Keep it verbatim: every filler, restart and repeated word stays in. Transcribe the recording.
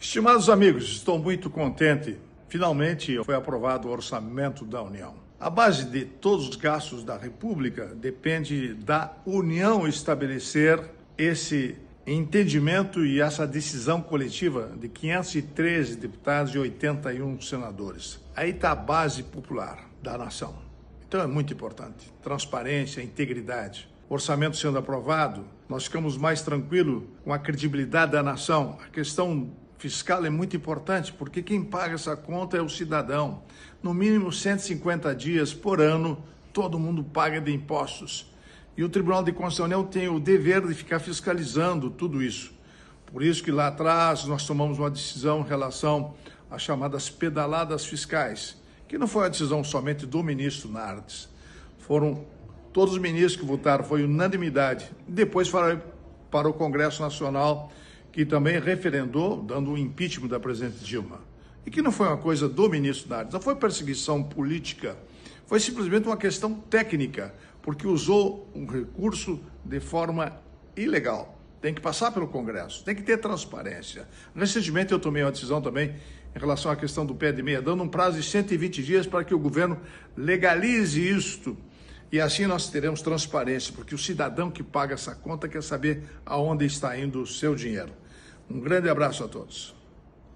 Estimados amigos, estou muito contente. Finalmente foi aprovado o orçamento da União. A base de todos os gastos da República depende da União estabelecer esse entendimento e essa decisão coletiva de quinhentos e treze deputados e oitenta e um senadores. Aí está a base popular da nação. Então é muito importante. Transparência, integridade. Orçamento sendo aprovado, nós ficamos mais tranquilos com a credibilidade da nação. A questão fiscal é muito importante, porque quem paga essa conta é o cidadão. No mínimo cento e cinquenta dias por ano, todo mundo paga de impostos. E o Tribunal de Contas da União tem o dever de ficar fiscalizando tudo isso. Por isso que lá atrás nós tomamos uma decisão em relação às chamadas pedaladas fiscais, que não foi uma decisão somente do ministro Nardes. Foram todos os ministros que votaram, foi unanimidade. Depois foi para o Congresso Nacional, que também referendou, dando um impeachment da presidente Dilma. E que não foi uma coisa do ministro Nardes, não foi perseguição política, foi simplesmente uma questão técnica, porque usou um recurso de forma ilegal. Tem que passar pelo Congresso, tem que ter transparência. Recentemente eu tomei uma decisão também em relação à questão do pé de meia, dando um prazo de cento e vinte dias para que o governo legalize isto. E assim nós teremos transparência, porque o cidadão que paga essa conta quer saber aonde está indo o seu dinheiro. Um grande abraço a todos.